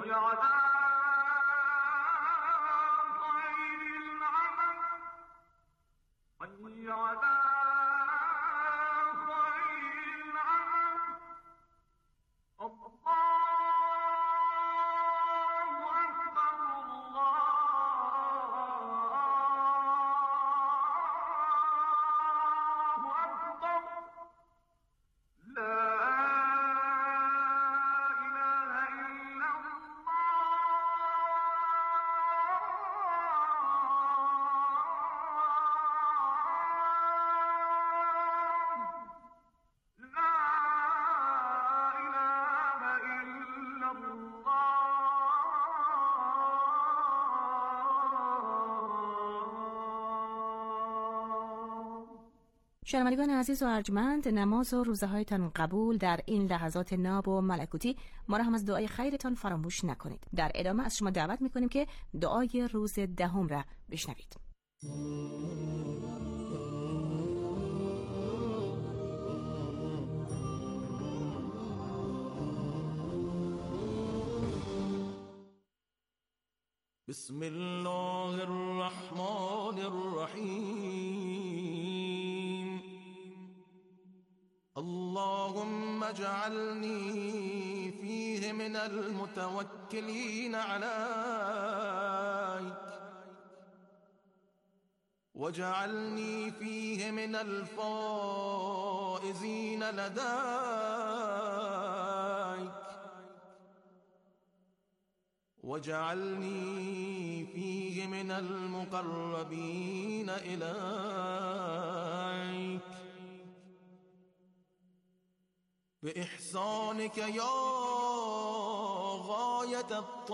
شنوندگان عزیز و ارجمند، نماز و روزه هایتان قبول در این لحظات ناب و ملکوتی. ما را هم از دعای خیرتان فراموش نکنید. در ادامه از شما دعوت میکنیم که دعای روز 10 را بشنوید. بسم الله الرحمن الرحیم. اللهم اجعلني فيه من المتوكلين عليك واجعلني فيه من الفائزين لديك واجعلني فيه من المقربين إليك بإحسانك يا غاية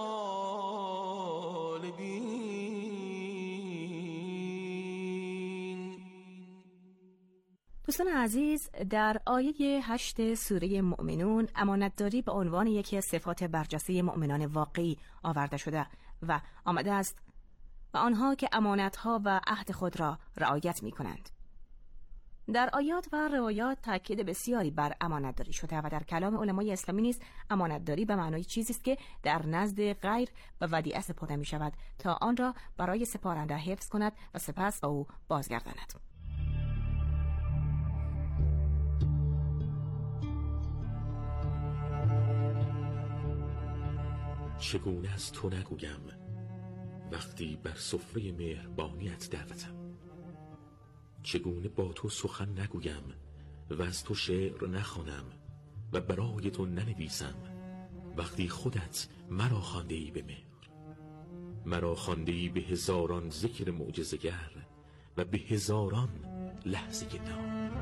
الطالبين. دوستان عزیز، در آیه 8 سوره مؤمنون امانتداری به عنوان یکی از صفات برجسته مؤمنان واقعی آورده شده و آمده است و آنها که امانتها و عهد خود را رعایت می کنند. در آیات و روایات تاکید بسیاری بر امانتداری شده و در کلام علمای اسلامی نیز امانتداری به معنای چیزی است که در نزد غیر به ودیعه سپرده می شود تا آن را برای سپارنده حفظ کند و سپس به او بازگرداند. چگونه از تو نگویم وقتی بر سفره مهربانیت دعوتم؟ چگونه با تو سخن نگویم و از تو شعر نخوانم و برای تو ننویسم وقتی خودت مرا خوانده‌ای به مهر، مرا خوانده‌ای به هزاران ذکر معجزه‌گر و به هزاران لحظه نام.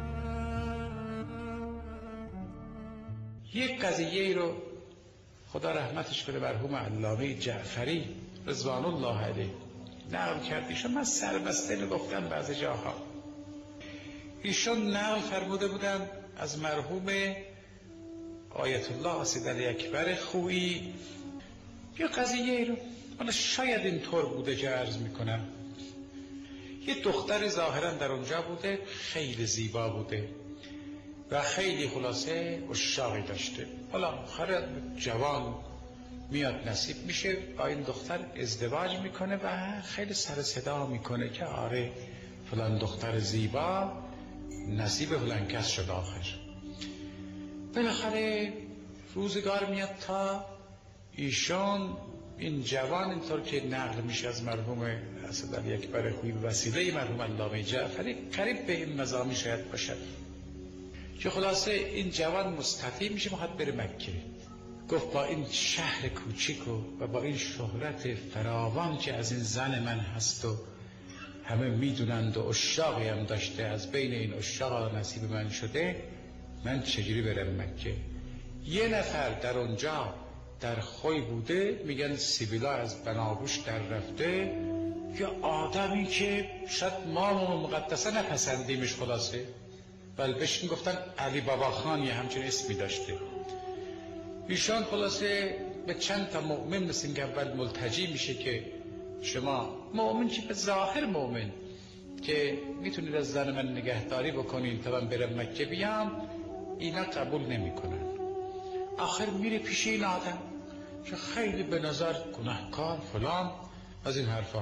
یک قضیه رو خدا رحمتش کنه مرحوم علامه جعفری رضوان الله علیه نقل کرد. ایشون من سربسته گفتم بعضی جاها. ایشون نقل فرموده بودن از مرحوم آیت الله سید علی اکبر خویی یه قضیه رو، حالا شاید اینطور بوده که عرض میکنم، یه دختر ظاهرا در اونجا بوده، خیلی زیبا بوده و خیلی خلاصه عشاقی داشته. حالا آخر جوان میاد نصیب میشه با این دختر ازدواج میکنه و خیلی سر صدا میکنه که آره فلان دختر زیبا نصیب فلان کس شد. آخر بالاخره روزگار میاد تا ایشون این جوان اینطور که نقل میشه از مرحوم سید علی اکبر خویی به وسیله مرحوم علامه جعفری قریب به این مضامین شاید باشد که خلاصه این جوان مستطیع میشه میخواد بره مکه. گفت با این شهر کوچیک و با این شهرت فراوان که از این زن من هست و همه میدونند و عشاقی هم داشته، از بین این عشاق نصیب من شده، من چجوری برم مکه؟ یه نفر در اونجا در خوی بوده، میگن سیبیلا از بناگوش در رفته، یه آدمی که شاید ما مقدسه نپسندیمش خلاصه، بل بهش میگفتن علی بابا خان یه همچین اسمی داشته. ایشان خلاصه به چند تا مؤمن مثل این که اول ملتجی میشه که شما مؤمن که به ظاهر مؤمن که میتونید از زن من نگهداری بکنین تا من برم مکه بیام، اینا قبول نمیکنن. آخر میره پیش این آدم که خیلی به نظر گناهکار فلان از این حرفا.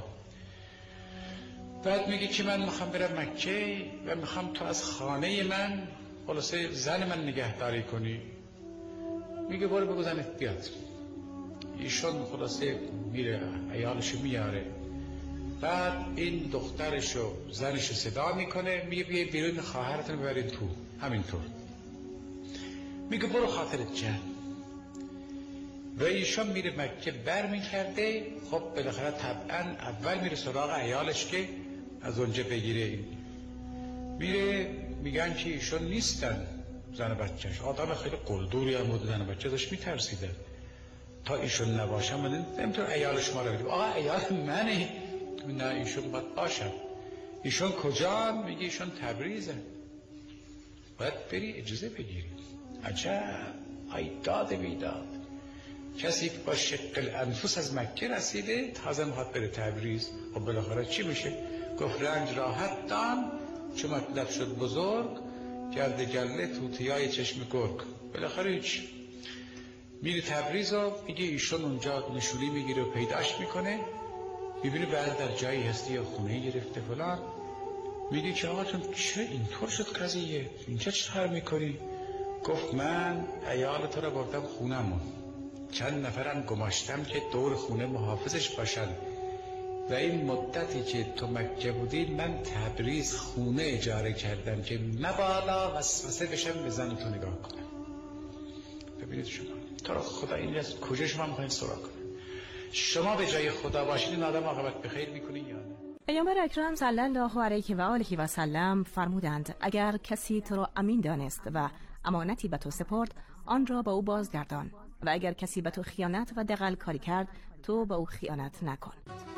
بعد میگه که من میخوام برم مکه و میخوام تو از خانه من خلاصه زن من نگهداری کنی. میگه برو بگو زنت بیاد. ایشون خلاصه میره عیالشو میاره. بعد این دخترشو زنشو صدا میکنه، میگه بیای بیرون خواهرتون ببرید تو. همینطور میگه برو خاطرت جمع. و ایشون میره مکه بر میکرده. خب بالاخره طبعا اول میره سراغ عیالش که از اونجا بگیره. میره میگن که ایشون نیستن زن بچهش. آدم خیلی قلدوری هم بود، زن بچه داشت میترسیده تا ایشون نباشم من نمیتونم عیال شما رو بگیم آقا عیال منه. نه ایشون باید باشم. ایشون کجا؟ میگه ایشون تبریزه. باید بری اجازه بگیری. عجب ای داد بیداد. کسی با شق الانفس از مکه رسیده تازه میخواد بره تبریز. خب بالاخره چی میشه؟ گفت رنج راحت دان چون مطلب شد بزرگ، گرد گله توتیای چشم گرگ. بالاخره هیچ. میره تبریز و میگه ایشون اونجا نشونی میگیره و پیداش میکنه. میبینه بعد در جایی هستی یا خونه گرفته فلان. میگه که آقا چون چه اینطور شد قضیه؟ اینجا چه کار میکنی؟ گفت من عیال تو رو بردم خونمون، چند نفرم گماشتم که دور خونه محافظش باشن و این مدتی که تو مکه بودی من تبریز خونه اجاره کردم که مبالا وسوسه بشم به زن تو نگاه کنم. ببینید شما تا رو خدا این از کجا شما میخواین سراغ کنه؟ شما به جای خدا باشید این آدم عاقبت بخیر میکنه یا نه؟ پیامبر اکرم صلی الله علیه و آله و سلم فرمودند اگر کسی تو را امین دانست و امانتی به تو سپرد آن را به او بازگردان و اگر کسی به تو خیانت و دغل کاری کرد تو به او خیانت نکن.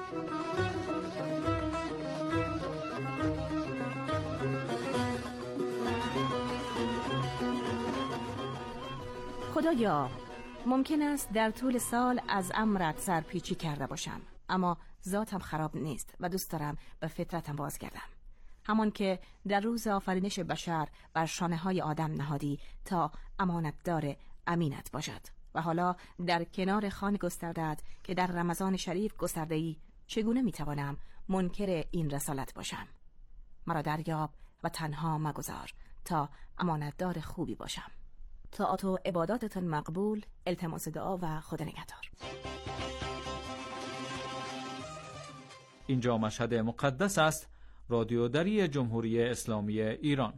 خدایا ممکن است در طول سال از امرت سرپیچی کرده باشم، اما ذاتم خراب نیست و دوست دارم به فطرتم بازگردم، همان که در روز آفرینش بشر بر شانه های آدم نهادی تا امانتدار امینت باشد و حالا در کنار خانه گسترده‌ات که در رمضان شریف گسترده‌ای چگونه میتوانم منکر این رسالت باشم؟ مرا دریاب و تنها مگذار تا امانتدار خوبی باشم. طاعت و عباداتتان مقبول. التماس دعا و خدا نگهدار. اینجا مشهد مقدس است، رادیو دری جمهوری اسلامی ایران.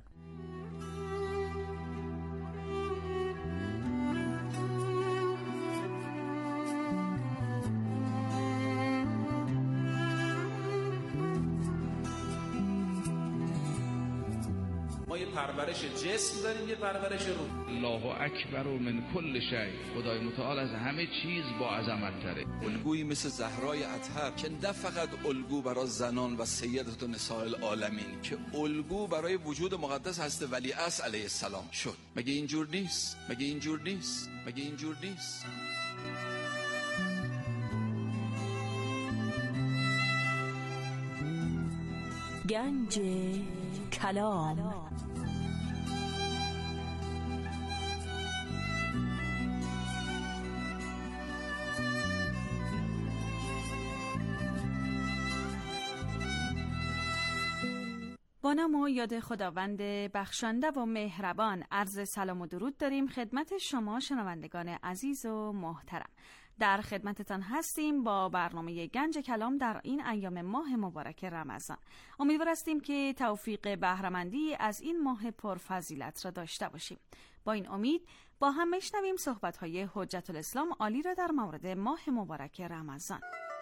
ما یه پرورش جسم داریم، یه پرورش روح. الله اکبر من کل شیء. خدای متعال از همه چیز با عظمت تره. الگویی مثل زهرای اطهر که نه فقط الگو برای زنان و سیدت نساء العالمین، که الگو برای وجود مقدس هست ولیعصر علیه السلام شد. مگه اینجور نیست؟ مگه اینجور نیست؟ مگه اینجور نیست؟ گنج کلام. با نام و یاد خداوند بخشنده و مهربان عرض سلام و درود داریم خدمت شما شنوندگان عزیز و محترم. در خدمتتان هستیم با برنامه گنج کلام در این ایام ماه مبارک رمضان. امیدوار هستیم که توفیق بهره‌مندی از این ماه پرفضیلت را داشته باشیم. با این امید با هم بشنویم صحبت‌های حجت الاسلام عالی را در مورد ماه مبارک رمضان.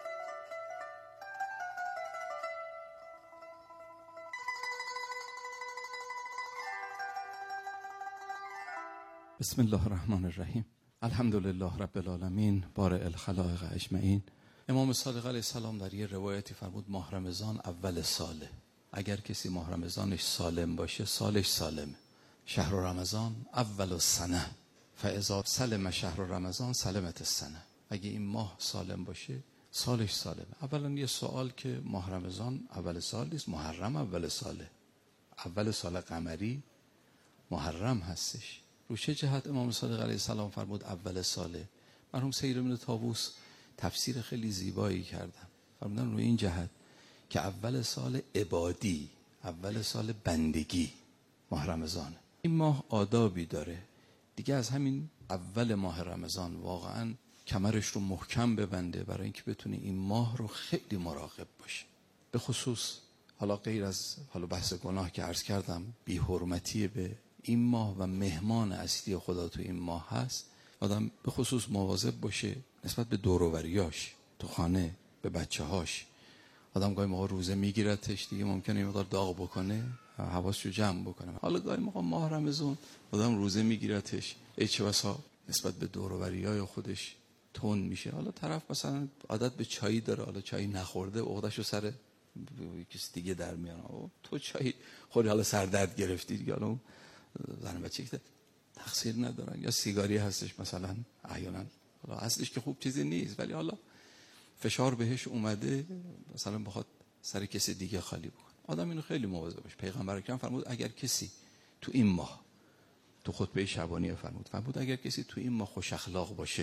بسم الله الرحمن الرحیم. الحمدلله رب العالمین بارئ الخلائق اجمعین. امام صادق علیه السلام در یه روایتی فرمود ماه رمضان اول ساله. اگر کسی ماه رمضانش سالم باشه سالش سالمه. شهر رمضان اول السنه فاذا سلم شهر رمضان سلمت السنه. اگه این ماه سالم باشه سالش سالمه. اولا یه سوال که ماه رمضان اول سال نیست، محرم اول ساله. اول سال قمری محرم هستش. رو چه جهت امام صادق علیه السلام فرمود اول ساله؟ مرحوم سید ابن طاووس تفسیر خیلی زیبایی کردن، فرمودن روی این جهت که اول سال عبادی، اول سال بندگی ماه رمضانه. این ماه آدابی داره دیگه، از همین اول ماه رمضان واقعا کمرش رو محکم ببنده برای اینکه بتونه این ماه رو خیلی مراقب باشه. به خصوص حالا غیر از بحث گناه که عرض کردم، بی حرمتی به این ماه و مهمان اصلی خدا تو این ماه هست، آدم به خصوص مواظب باشه نسبت به دور و بریاش، تو خانه به بچه‌هاش. آدم گاهی موقع روزه میگیرتش دیگه، ممکنه یه مقدار داغ بکنه، حواسشو جمع بکنه. حالا گاهی موقع ماه رمضان آدم روزه میگیرتش، چه بسا نسبت به دور و بریای خودش تند میشه. حالا طرف مثلا عادت به چایی داره، حالا چایی نخورده عقده‌شو سر کسی دیگه در میاره، تو چای خوری حالا سردرد گرفتی دیگه، حالا زن بچه که تقصیر ندارن. یا سیگاری هستش مثلا احیانا، حالا اصلش که خوب چیزی نیست ولی حالا فشار بهش اومده مثلا بخواد سر کسی دیگه خالی بکنه. آدم اینو خیلی مواظب باشه. پیغمبر اکرم فرمود اگر کسی تو این ماه، تو خطبه شبانیه فرمود اگر کسی تو این ماه خوش اخلاق باشه،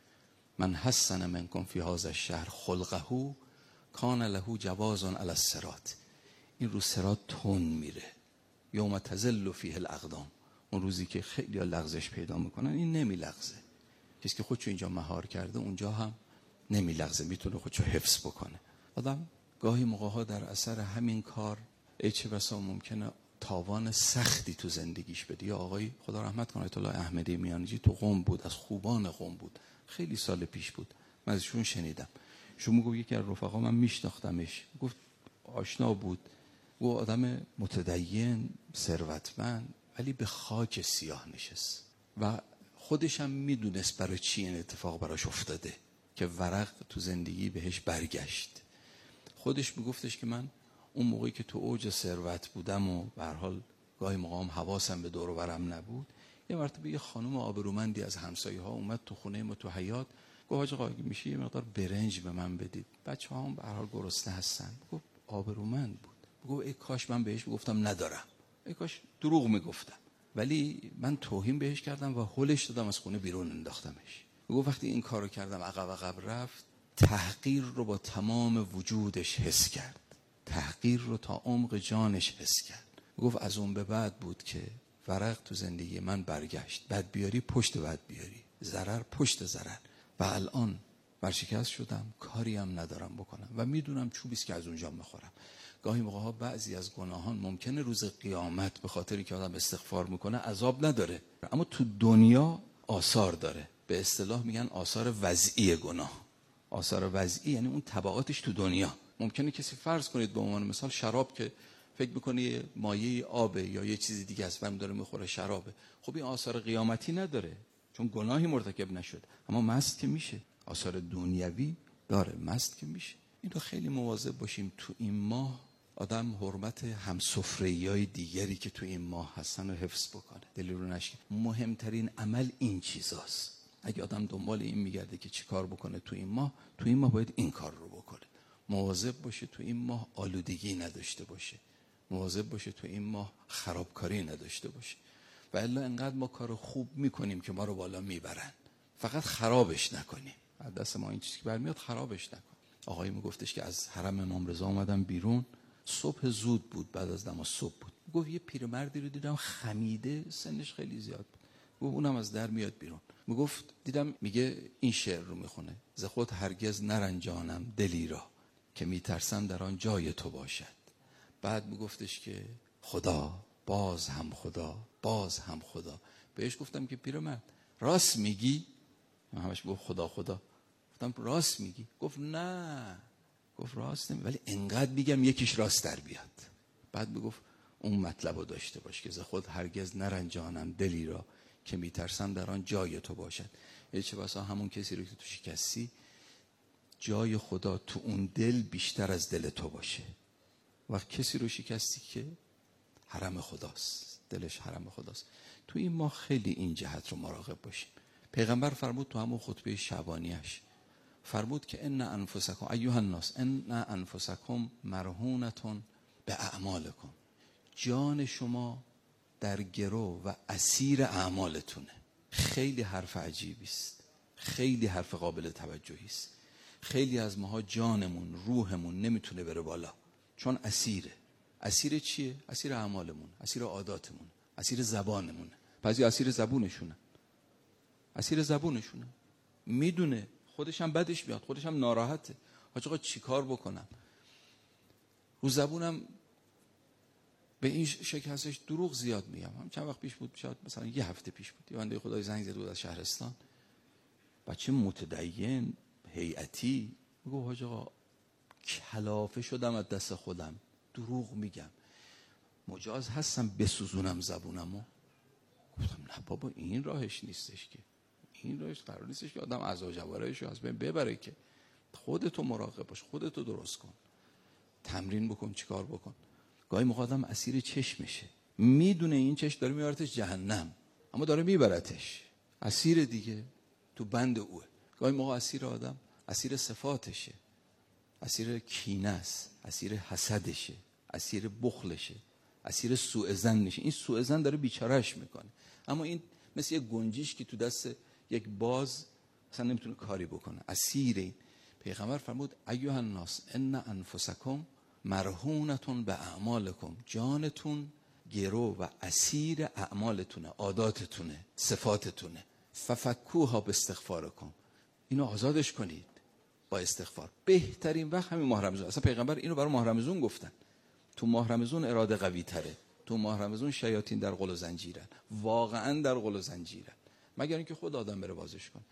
من حسن منکم فی هذا الشهر خلقه کان له جواز علی الصراط. این رو صراط تون میره، یوم تزل فیه الاقدام، اون روزی که خیلی لغزش پیدا میکنن این نمیلغزه. کسی که خودشو اینجا مهار کرده اونجا هم نمیلغزه، میتونه خودشو حفظ بکنه. آدم گاهی موقع‌ها در اثر همین کار چه بسا ممکنه تاوان سختی تو زندگیش بده. یا آقای خدا رحمت کنه آیت الله احمدی میانجی تو قم بود، از خوبان قم بود، خیلی سال پیش بود، من ازشون شنیدم. شما میگه یکی از رفقا من میشناختمش، گفت آشنا بود، او آدم متدین ثروتمند ولی به خاک سیاه نشست و خودش هم میدونست برای چی این اتفاق براش افتاده که ورق تو زندگی بهش برگشت. خودش میگفتش که من اون موقعی که تو اوج ثروت بودم و به هر حال گاهی موقعم حواسم به دور و برم نبود، یه مرتبه یه خانم آبرومندی از همسایه ها اومد تو خونه ما تو حیاط، گفت حاج آقا میشه یه مقدار برنج به من بدید، بچه‌ها هم به هر حال گرسنه هستن. گفت آبرومند بود، گفت ای کاش من بهش میگفتم ندارم، ای کاش دروغ میگفتم، ولی من توهین بهش کردم و هلش دادم از خونه بیرون انداختمش. گفت وقتی این کارو کردم عقب رفت، تحقیر رو با تمام وجودش حس کرد، تحقیر رو تا عمق جانش حس کرد. گفت از اون به بعد بود که ورق تو زندگی من برگشت، بد بیاری پشت بد بیاری، ضرر پشت ضرر، و الان ورشکست شدم، کاری هم ندارم بکنم و میدونم چوبیست که از اونجا میخورم. گاهی موقع‌ها بعضی از گناهان ممکنه روز قیامت به خاطری که آدم استغفار میکنه عذاب نداره، اما تو دنیا آثار داره. به اصطلاح میگن آثار وضعی گناه. آثار وضعی یعنی اون تبعاتش تو دنیا. ممکنه کسی فرض کنید به عنوان مثال شراب که فکر میکنه مایه آبه یا یه چیزی دیگه است، برمی داره میخوره شرابه، خب این آثار قیامتی نداره چون گناهی مرتکب نشد، اما مست که میشه، آثار دنیوی داره، مست که میشه. این رو خیلی مواظب باشیم. تو این ماه آدم حرمت همسفره‌ای دیگری که تو این ماه هستن رو حفظ بکنه، دلی رو نشکنه. مهمترین عمل این چیزاست. اگه آدم دنبال این میگرده که چی کار بکنه تو این ماه باید این کار رو بکنه. مواظب باشه تو این ماه آلودگی نداشته باشه، مواظب باشه تو این ماه خرابکاری نداشته باشه، و الا انقدر ما کار خوب میکنیم که ما رو بالا میبرن، فقط خرابش نکنیم. از دست ما این چیزی که برمیاد خرابش نکن. آقایی میگفتش که از حرم امام رضا اومدم بیرون، صبح زود بود، بعد از نماز صبح بود، گفت یه پیرمردی رو دیدم خمیده، سنش خیلی زیاد بود، گفت اونم از در میاد بیرون. میگفت دیدم میگه این شعر رو میخونه، ز خود هرگز نرنجانم دلی را که میترسم در آن جای تو باشد. بعد میگفتش که خدا باز هم خدا، باز هم خدا. بهش گفتم که پیرمرد راست میگی؟ همش گفت خدا خدا. گفتم راست میگی؟ گفت نه، گفت راست نمی، ولی انقدر میگم یکیش راست در بیاد. بعد میگفت اون مطلب رو داشته باش که ز خود هرگز نرنجانم دلی را که میترسم در آن جای تو باشد. چه بسا همون کسی رو که تو شکستی جای خدا تو اون دل بیشتر از دل تو باشه، و کسی رو شکستی که حرم خداست، دلش حرم خداست. تو این ماه خیلی این جهت رو مراقب باشیم. پیغمبر فرمود تو همون خطبه شبانیش، فرمود که ان انفسکم ایها الناس ان انفسکم مرهونتون به اعمالکم، جان شما در گرو و اسیر اعمالتونه. خیلی حرف عجیبی است. خیلی حرف قابل توجهی است. خیلی از ماها جانمون، روحمون نمیتونه بره بالا، چون اسیره. اسیر چیه؟ اسیر اعمالمون، اسیر عاداتمون، اسیر زبانمون. بعضی اسیر زبونشونه. اسیر زبونشونه. میدونه خودش هم بدش میاد، خودش هم ناراحته. حاج آقا چیکار بکنم؟ رو زبونم به این شکل هستش دروغ زیاد میگم. هم چند وقت پیش بود، شاید مثلا یه هفته پیش بود، یه بنده خدای زنگ زد بود از شهرستان، بچه متدین هیئتی، میگه حاج آقا کلافه شدم از دست خودم، دروغ میگم، مجاز هستم بسوزونم زبونمو؟ گفتم نه بابا، این راهش نیستش که، این راهش قرار نیستش که آدم اعضا و جوارحشو از بین ببره که. خودتو مراقب باش، خودتو درست کن، تمرین بکن، چیکار بکن. گاهی موقع آدم اسیر چشمشه، میدونه این چشم داره میبرتش جهنم، اما داره میبرتش، اسیر دیگه، تو بند اوه. گاهی موقع اسیر آدم اسیر صفاتشه، اسیر کینه است، اسیر حسدشه، اسیر بخلشه، اسیر سوء ظن میشه. این سوء ظن داره بیچارهش میکنه، اما این مثل یک گنجیش که تو دست یک باز اصلا نمیتونه کاری بکنه، اسیر این. پیغمبر فرمود ایها الناس ان انفسکم مرهونتون به اعمالکم، جانتون گرو و اسیر اعمالتونه، عاداتتونه، صفاتتونه. ففکوها باستغفارکم، اینو آزادش کنید با استغفار. بهترین وقت همین ماه رمضان. اصلا پیغمبر اینو برای ماه رمضان گفتن. تو ماه رمضان اراده قوی تره، تو ماه رمضان شیاطین در قل و زنجیرن، واقعا در قل و زنجیرن، مگر اینکه خود آدم بره بازش کنه.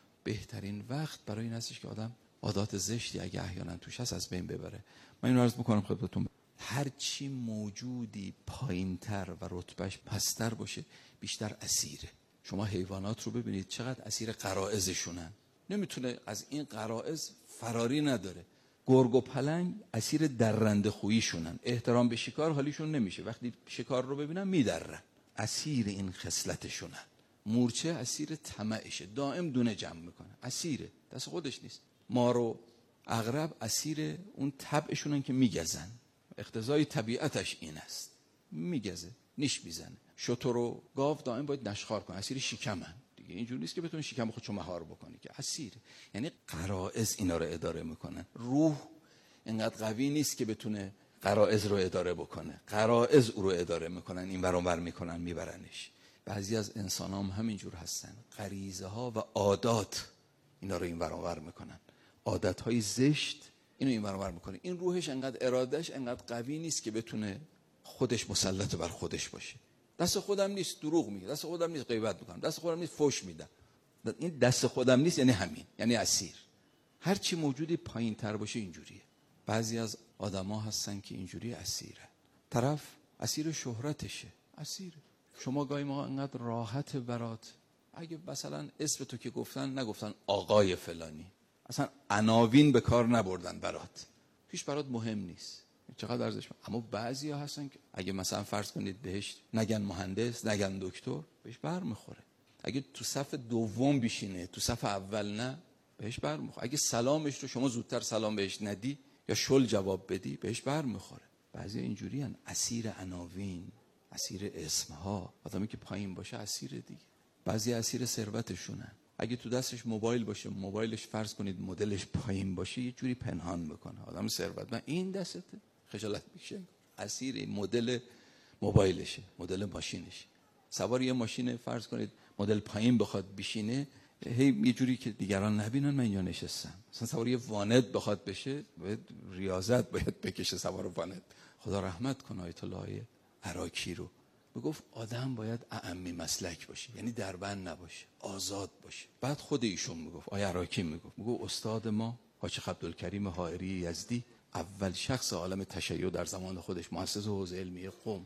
بهترین وقت برای این هستش که آدم عادات زشتی اگه احیانا توش هست از بین ببره. من اینو عرض میکنم خدمتتون، هر چی موجودی پایینتر و رتبهش پستر باشه بیشتر اسیره. شما حیوانات رو ببینید چقدر اسیر غرائزشونن، نمیتونه از این غرائز فراری نداره. گرگ و پلنگ اسیر درنده خوییشونن، احترام به شکار حالیشون نمیشه، وقتی شکار رو ببینن میدرن، اسیر این خصلتشونن. مورچه اسیر طمعشه، دائم دونه جمع میکنه، اسیره، دست خودش نیست. مار و عقرب اسیر اون طبعشونن که میگزن، اقتضای طبیعتش این است، میگزه، نیش میزنه. شتر و گاو دائم باید نشخوار کنه، اسیر شکمن دیگه، اینجوری نیست که بتونه شکم خودشو مهار بکنه که، اسیر. یعنی غرائز اینا رو اداره میکنن. روح اینقدر قوی نیست که بتونه غرائز رو اداره بکنه، غرائز او رو اداره میکنن، این ور اون ور میکنن، میبرنش. بعضی از انسان هم همینجور هستن، غریزه ها و عادات اینا رو این ور اون ور میکنن، عادت های زشت اینو این ور اون ور میکنه. این روحش انقدر، ارادهش انقدر قوی نیست که بتونه خودش مسلط بر خودش باشه. دست خودم نیست دروغ میگه، دست خودم نیست غیبت میکنم، دست خودم نیست فحش میدم. این دست خودم نیست یعنی همین، یعنی اسیر. هر چی موجودی پایین تر باشه اینجوریه. بعضی از آدما هستن که اینجوری اسیره. طرف اسیر شهرتشه، اسیر. شما گاهی ما انقدر راحت برات، اگه مثلا اسم تو که گفتن نگفتن آقای فلانی، اصلا عناوین به کار نبردن برات، هیچ برات مهم نیست، چقدر ارزش. اما بعضیا هستن که اگه مثلا فرض کنید بهش نگن مهندس، نگن دکتر، بهش برمیخوره. اگه تو صف دوم بشینه، تو صف اول نه، بهش برمیخوره. اگه سلامش رو شما زودتر سلام بهش ندی یا شل جواب بدی، بهش برمیخوره. بعضی اینجوری هن، اسیر عناوین، اسیر اسمها. آدمی که پایین باشه اسیر دیگه. بعضی اسیر ثروتشونن. اگه تو دستش موبایل باشه، موبایلش فرض کنید مدلش پایین باشه، یه جوری پنهان میکنه. آدم ثروتمند این دسته خجالت میکشه، اسیر مدل موبایلشه، مدل ماشینش. سوار یه ماشین فرض کنید مدل پایین بخواد بشینه، هی یه جوری که دیگران نبینن من اینجا نشستم. مثلا سوار یه وانت بخواد بشه، باید ریاضت باید بکشه سوار وانت. خدا رحمت کنه آیت الله عراقی رو، میگفت آدم باید اعمی مسلک باشه، یعنی دربند نباشه، آزاد باشه. بعد خود ایشون میگفت، آیه عراقی میگفت استاد ما حاج عبدالکریم حائری یزدی، اول شخص عالم تشیع در زمان خودش، مؤسس حوزه علمیه قم،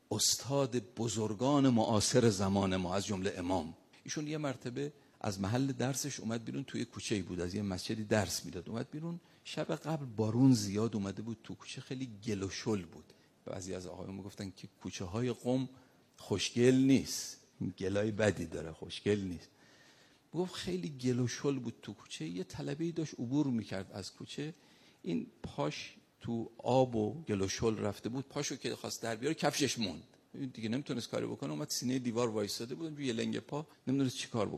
استاد بزرگان معاصر زمان ما از جمله امام. ایشون یه مرتبه از محل درسش اومد بیرون، توی کوچه‌ای بود، از یه مسجدی درس میداد، اومد بیرون. شب قبل بارون زیاد اومده بود، تو کوچه خیلی گل و شل بود. بعضی از آقایون میگفتن که کوچه های قم خوشگل نیست، گلای بدی داره، خوشگل نیست. میگفت خیلی گل و شل بود تو کوچه. یه طلبه‌ای داشت عبور میکرد از کوچه، این پاش تو آب و گل و شل رفته بود، پاشو که خواست در بیاره کفشش موند، دیگه نمیتونست کاری بکنه. اومد سینه دیوار وایساده بود، یه لنگ پا، نمیدونست چی کار بکنه.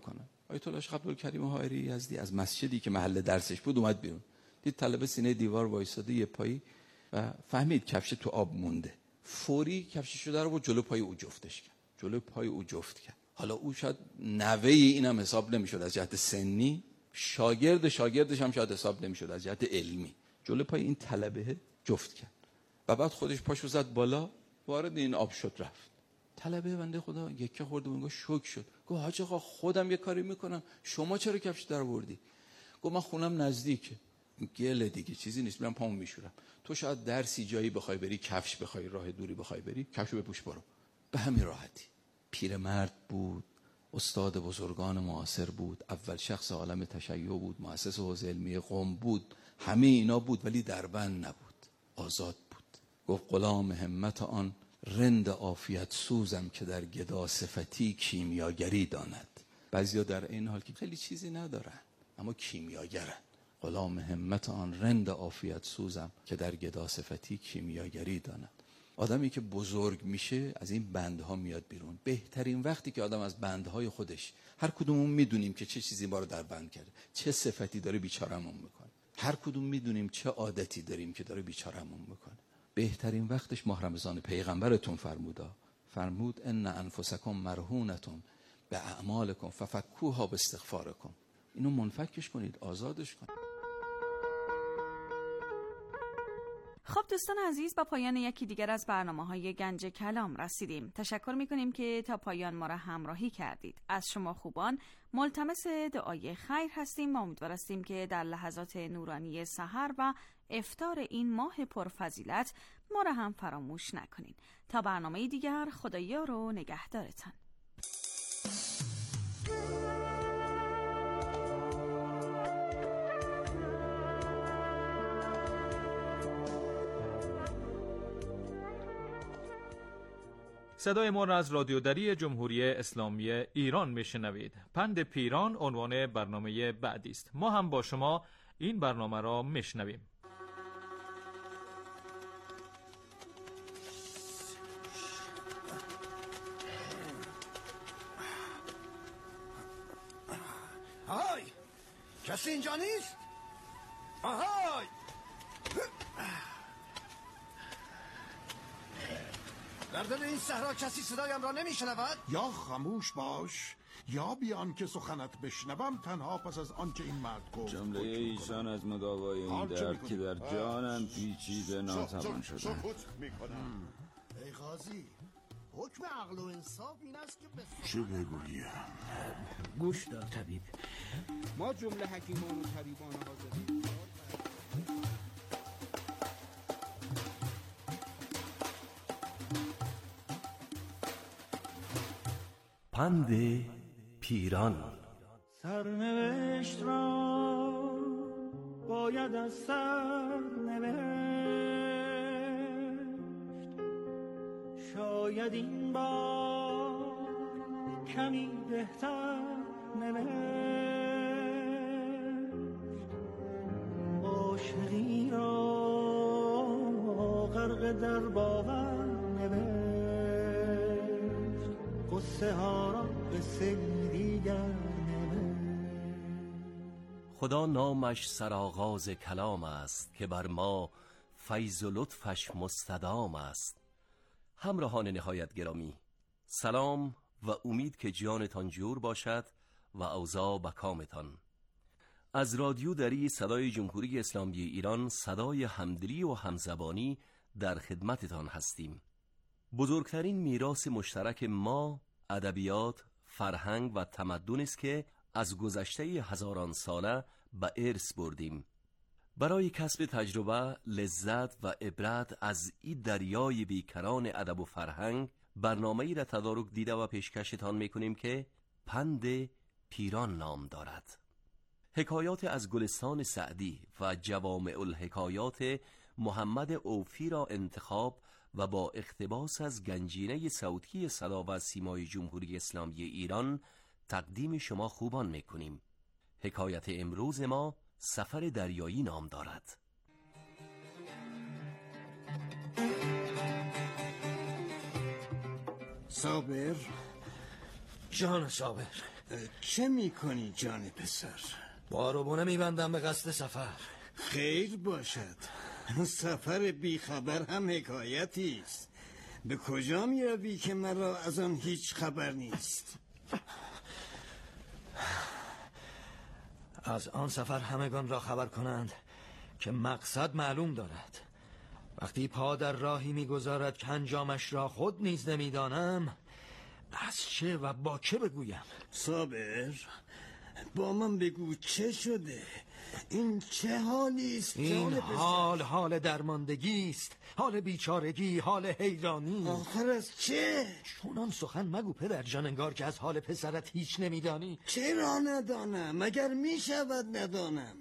آیت الله شیخ عبدالکریم حائری یزدی از مسجدی که محل درسش بود اومد بیرون، دید طلبه سینه دیوار وایساده یه پایی و فهمید کفش تو آب مونده. فوری کفششو در آورد جلو پای او جفتش کرد، جلو پای او جفت کرد. حالا او شاید نوه اینم حساب نمیشد از جهت سنی، شاگردش هم شاید حساب نمیشد از جهت علمی. جلو پای این طلبه جفت کرد و بعد خودش پاشو زد بالا، وارد این آب شد رفت. طلبه بنده خدا یکه خورد و انگار شوک شد. گفت حاج آقا خودم یه کاری میکنم، شما چرا کفش در آوردی؟ گفت من خونم نزدیکه، گله دیگه چیزی نیست، میرم پامو میشورم. تو شاید درسی جایی بخوای بری، کفش بخوای راه دوری بخوای بری، کفشو بپوش برو. به همین راحتی. پیرمرد بود، استاد بزرگان معاصر بود، اول شخص عالم تشیع بود، مؤسس حوزه علمی قم بود، همه اینا بود ولی دربند نبود، آزاد بود. گفت غلام همت آن رند عافیت سوزم که در گدا صفتی کیمیاگری داند. بعضیا در این حال که خیلی چیزی ندارن اما کیمیاگرن. غلام همت آن رند عافیت سوزم که در گدا صفتی کیمیاگری داند. آدمی که بزرگ میشه از این بندها میاد بیرون. بهترین وقتی که آدم از بندهای خودش، هر کدومون میدونیم که چه چیزی ما رو در بند کرده، چه صفتی داره بیچاره‌مون میکنه، هر کدوم میدونیم چه عادتی داریم که داره بیچاره‌مون میکنه. بهترین وقتش ماه رمضان. پیغمبرتون فرمود ان انفسکم مرهونتون به اعمالکم ففکوها باستغفارکم. اینو منفکش کنید، آزادش کنید. خب دوستان عزیز، با پایان یکی دیگر از برنامه‌های گنج کلام رسیدیم. تشکر می‌کنیم که تا پایان ما را همراهی کردید. از شما خوبان ملتمس دعای خیر هستیم و امیدوار هستیم که در لحظات نورانی سحر و افطار این ماه پرفضیلت ما را هم فراموش نکنید. تا برنامه دیگر، خدایار و نگهدارتان. صدای ما را از رادیودری جمهوری اسلامی ایران میشنوید. پند پیران عنوان برنامه بعدی است. ما هم با شما این برنامه را میشنویم. آهای، کسی اینجا نیست؟ آهای، در دل این صحرا کسی صدایم را نمیشنود؟ یا خاموش باش یا بیان که سخنت بشنوم، تنها پس از آنچه این مرد گفت. جمله ایشان از مداوای این درد که در جانم پیچیده ناتوان شدن. ای قاضی، حکم عقل و انصاف این است که چه بگویم؟ گوش دار طبیب، ما جمله حکیمان و طبیبان حاضرین پند پیران. سرنوشت را باید از سر نوشت، شاید این بار کمی بهتر نوشت. عاشقی را غرق در باور نوشت، قصه ها را قصه دیگر. خدا نامش سرآغاز کلام است که بر ما فیض و لطفش مستدام است. همراهان نهایت گرامی، سلام و امید که جانتان جور باشد و اوضاع بکامتان. از رادیو دری صدای جمهوری اسلامی ایران، صدای همدلی و همزبانی در خدمتتان هستیم. بزرگترین میراث مشترک ما ادبیات، فرهنگ و تمدن است که از گذشته هزاران ساله به ارث بردیم. برای کسب تجربه، لذت و عبرت از این دریای بیکران ادب و فرهنگ، برنامه‌ای را تدارک دیده و پیشکشتان می‌کنیم که پند پیران نام دارد. حکایات از گلستان سعدی و جوامع الحکایات محمد اوفی را انتخاب و با اقتباس از گنجینه صوتی صدا و سیمای جمهوری اسلامی ایران تقدیم شما خوبان میکنیم. حکایت امروز ما سفر دریایی نام دارد. صابر جان صابر، چه میکنی جان پسر؟ باروبونه میبندم به قصد سفر. خیر باشد. سفر بیخبر هم حکایتی است. به کجا میروی که مرا از آن هیچ خبر نیست؟ از آن سفر همگان را خبر کنند که مقصد معلوم دارد. وقتی پا در راهی میگذارد که انجامش را خود نیز نمیدانم، از چه و با چه بگویم؟ صابر، با من بگو چه شده؟ این چه حالی است؟ این حال درماندگی است، حال بیچارگی، حال حیرانی. آخر از چه؟ چونان سخن مگو پدر جان، انگار که از حال پسرت هیچ نمیدانی. چرا ندانم؟ مگر میشود ندانم؟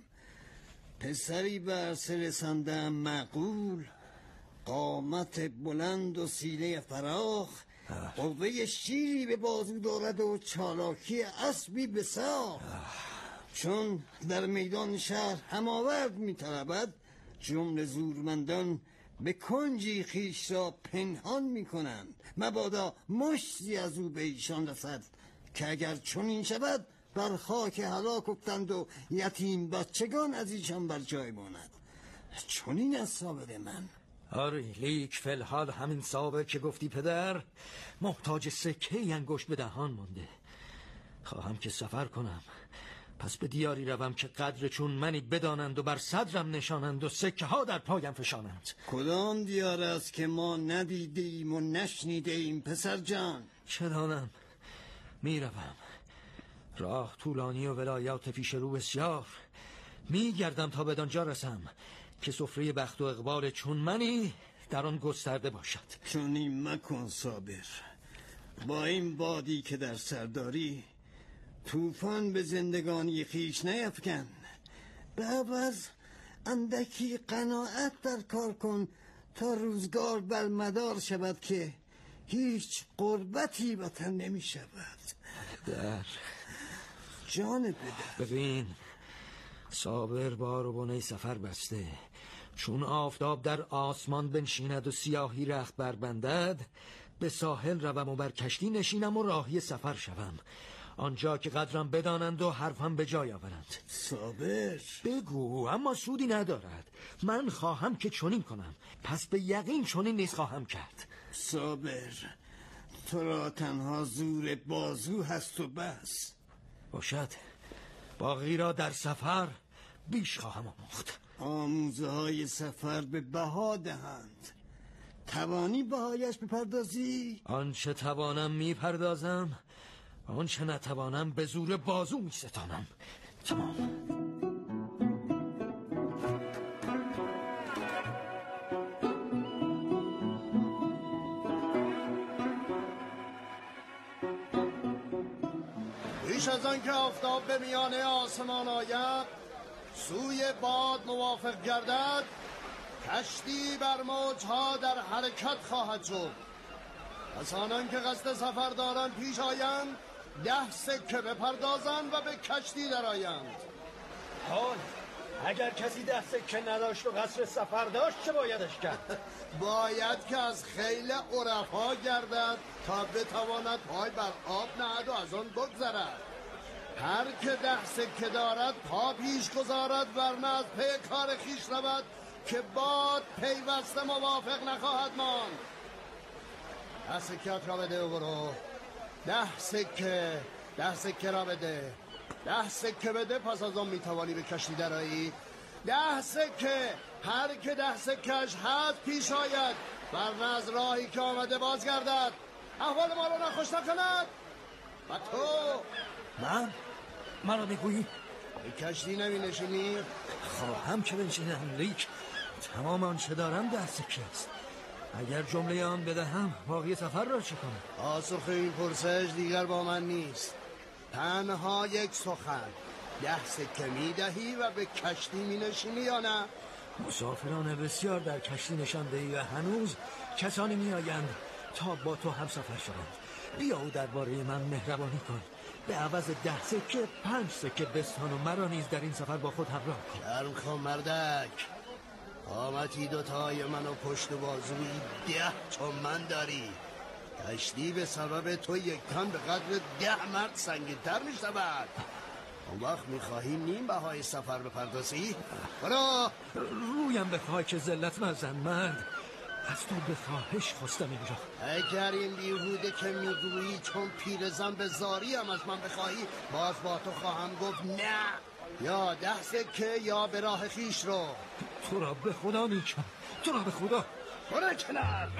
پسری بر سر رساندم معقول، قامت بلند و سینه فراخ، قوه شیری به بازو دارد و چالاکی اسبی به ساخ. چون در میدان شهر هماورد می‌طلبد، جمله زورمندان به کنجی خویش را پنهان می‌کنند، مبادا مشتی از او به ایشان رسد که اگر چنین شود بر خاک هلاک افتند و یتیم بچگان از ایشان بر جای ماند. چنین از صابر من. آره، لیک فلحال همین صابر که گفتی پدر محتاج سکه انگشت به دهان مونده. خواهم که سفر کنم، پس به دیاری روم که قدر چون منی بدانند و بر صدرم نشانند و سکه ها در پایم فشانند. کدام دیار است که ما ندیدیم و نشنیدیم پسر جان؟ چه دانم، میروم. راه طولانی و ولایات پیش رو بسیار، میگردم تا بدانجا رسم که سفره بخت و اقبال چون منی در آن گسترده باشد. چونین مکن صابر، با این بادی که در سرداری طوفان به زندگانی خیش نیفکن. به عوض اندکی قناعت در کار کن تا روزگار بر مدار شود که هیچ قربتی وطن نمی شود. در جان پدر، ببین صابر بار و بنه سفر بسته. چون آفتاب در آسمان بنشیند و سیاهی رخت بربندد، به ساحل روم و بر کشتی نشینم و راهی سفر شوم، آنجا که قدرم بدانند و حرفم به جای آورند. صابر بگو، اما سودی ندارد. من خواهم که چنین کنم، پس به یقین چنین نیز خواهم کرد. صابر، تو را تنها زور بازو هست و بس. باشد، باقی را در سفر بیش خواهم آموخت. آموزه های سفر به بها دهند. توانی بهایش بپردازی؟ آنچه توانم میپردازم، آنچه نتوانم به زور بازو میستانم. تمام. پیش از آن که آفتاب به میانه آسمان آید، سوی باد موافق گردد، کشتی بر موجها در حرکت خواهد شد. پس آنان که قصد سفر دارند پیش آیند، 10 سکه بپردازند و به کشتی درآیند. حال اگر کسی 10 سکه نداشت و قصد سفر داشت چه بایدش کرد؟ باید که از خیل عرفا گردد تا بتواند پای بر آب نهد و از آن بگذرد. هر که 10 سکه دارد پا پیش گذارد، ورنه از پی کار خیش رود که باد پیوسته موافق نخواهد ماند. 10 سکه را بده و برو. 10 سکه را بده. 10 سکه بده، پس از آن میتوانی به کشتی درآیی. 10 سکه، هر که 10 سکهش هست پیش آید، ورنه از راهی که آمده بازگردد، احوال ما را ناخوش نکند. و تو من را میگویی به کشتی نمی نشینی؟ خواهم که بنشینم، لیک تمام آنچه دارم 10 سکه است. اگر جمله آن بدهم باقی سفر را چه کنم؟ پاسخ این پرسش دیگر با من نیست. تنها یک سخن. 10 سکه میدهی و به کشتی می نشینی یا نه؟ مسافران بسیار در کشتی نشاندهی و هنوز کسانی می آیند تا با تو هم سفر شوند. بیا و درباره من مهربانی کن. به عوض 10 سکه 5 سکه بستان و مرا نیز در این سفر با خود همراه کن. شرم کن مردک. قامتی 2 تای من و پشت و بازوی 10 چون من داری. کشتی به سبب تو یک تن به قدر 10 مرد سنگین‌تر می شود. اون وقت میخواهی نیم بهای سفر بپردازی؟ برو. رویم به خاک ذلت مزن مرد. از تو به خواهش خواستم اینجا. اگر این بیهوده که میگویی چون پیرزن به زاری هم از من بخواهی، باز با تو خواهم گفت نه. یا 10 سکه یا به راه خیش رو. تو را به خدا میکنم، تو را به خدا. برو کنار.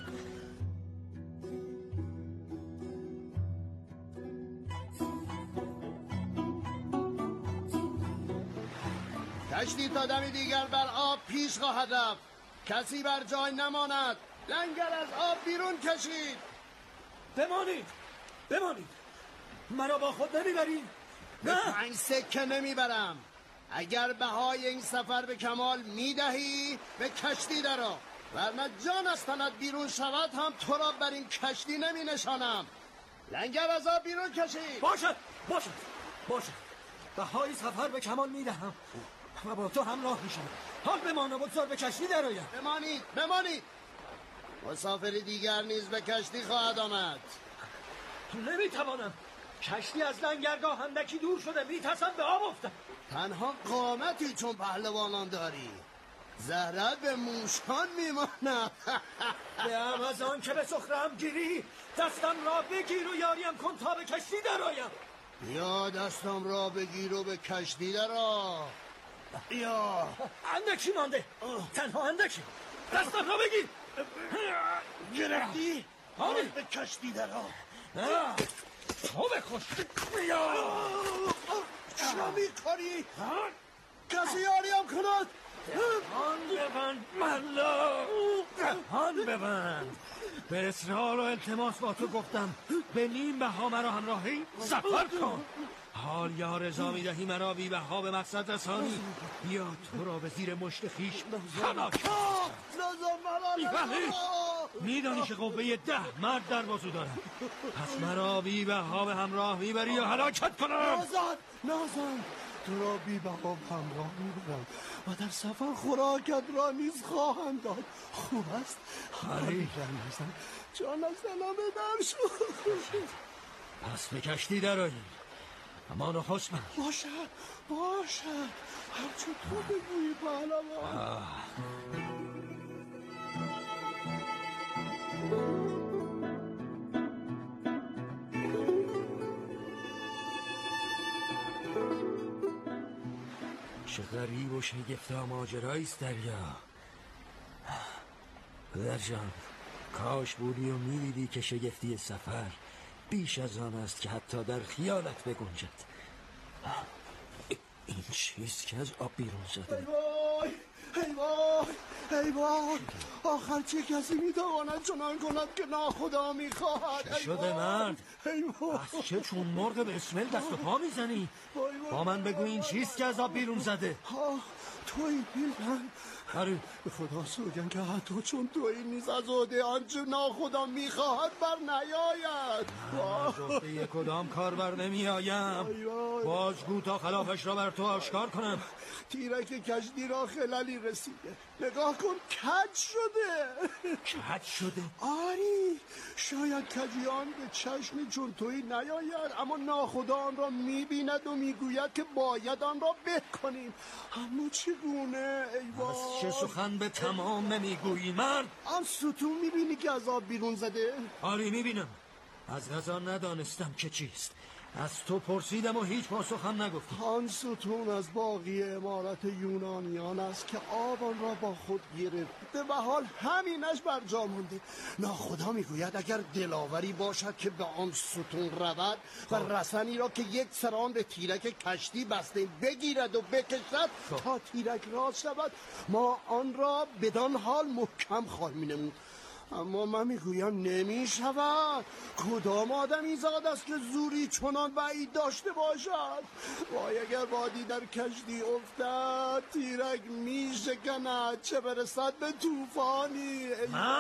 کشتی تا دمی دیگر بر آب پیش خواهد رفت. کسی بر جای نماند. لنگر از آب بیرون کشید. بمانید مرا با خود نمیبرید؟ به 5 سکه نمیبرم. اگر بهای این سفر به کمال میدهی به کشتی درآ، ورنه جان از تنت بیرون شود هم تو را بر این کشتی نمی نشانم. لنگر از آب بیرون کشید. باشد بهای سفر به کمال میدهم و با تو همراه میشم. حال بمان و بگذار به کشتی درآیم. بمانید. مسافری دیگر نیز به کشتی خواهد آمد. نمیتوانم. کشتی از لنگرگاه اندکی دور شده. میترسم به آب افتم. تنها قامتی چون پهلوانان داری. زهرت به موشان میماند. به هم از آن که به سخرم گیری، دستم را بگیر و یاریم کن تا به کشتی درآیم. یا دستم را بگیر و به کشتی درآ. یا اندکی مانده، تنها اندکی. دستم را بگیر. گرفتی؟ به کشتی درآ. تو بکش. چرا میکنی؟ کسی یاریم کند. دهان ببند. به اصرار و التماس با تو گفتم به نیم بها مرا همراهی سفر کن. حال یا رضا میدهی مرا بی بها به مقصد رسانی، یا تو را به زیر مشت خیش خلاص. میدانی که قوه 10 مرد در بازو دارم. پس مرا بی بها به همراه میبری یا هلاکت کنم؟ نازن تو را بی بها به همراه میبرم و در سفر خوراکت را نیز خواهم داد. خوب است؟ آری جان از دلم بدر شد. پس به کشتی درآییم. اما نخست من. باشد هرچه تو بگویی پهلوان. چه غریب و شگفتا ماجراییست دریا. پدر جان، کاش بودی و می‌دیدی که شگفتی سفر بیش از آن است که حتی در خیالت بگنجد. این چیز که از آب بیرون زده. ای وای آخر چه کسی میتواند چنان کند که ناخدا میخواهد؟ چه شده مرد؟ از چه چون مرغ به اسمل دست و پا میزنی؟ با من بگو این چیست که از آب بیرون زده؟ توی بیرون. آره به خدا سوگن که حتی چون توی نیز از عهده آنچه ناخدا میخواهد بر نیاید. از عهده کدام کار بر نمیآیم. بازگو تا خلافش را بر تو آشکار کنم. تیرک کشتی را خلالی رسیده. نگاه کن کج شده. آری شاید کجیان به چشم چون توی نیاید، اما ناخدا آن را میبیند و میگوید که باید آن را بکنیم. اما چگونه؟ ای وای از چه سخن به تمام نمیگویی مرد؟ آن ستون میبینی که از آب بیرون زده؟ آری میبینم. از غذا ندانستم که چیست. از تو پرسیدم و هیچ پاسخم نگفتی. آن ستون از باقی عمارت یونانیان است که آب آن را با خود گرفته و حال همینش بر جا مانده. ناخدا میگوید اگر دلاوری باشد که به آن ستون رود و رسنی را که یک سران به تیرک کشتی بسته بگیرد و بکشد تا تیرک راست شود، ما آن را بدان حال محکم خواهیم نمود. اما من میگویم نمی شود. کدام آدمی زاد است که زوری چنان بعید داشته باشد؟ وای اگر بادی در کشتی افتد تیرک می شکند، چه برسد به طوفانی.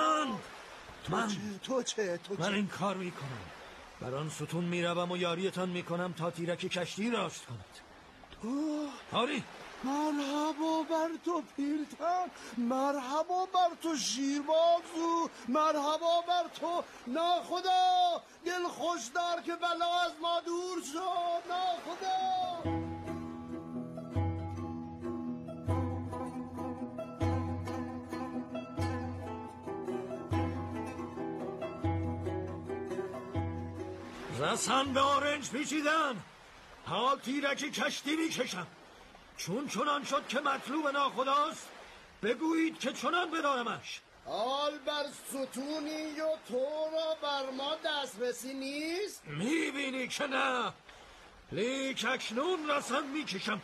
تو چه؟ من این کار میکنم. بر آن ستون میروم و یاریتان میکنم تا تیرک کشتی راست کند. آری مرحبا بر تو پیرتن، مرحبا بر تو شیربازو، مرحبا بر تو ناخدا. دل خوش دار که بلا از ما دور شد ناخدا. رسن به آرنج پیچیدن، حال تیرکی کشتی میکشم. چون چنان شد که مطلوب ناخداست، بگویید که چنان بدانمش. حال بر ستونی و تو را بر ما دسترسی نیست؟ میبینی که نه، لیک اکنون رسن میکشم.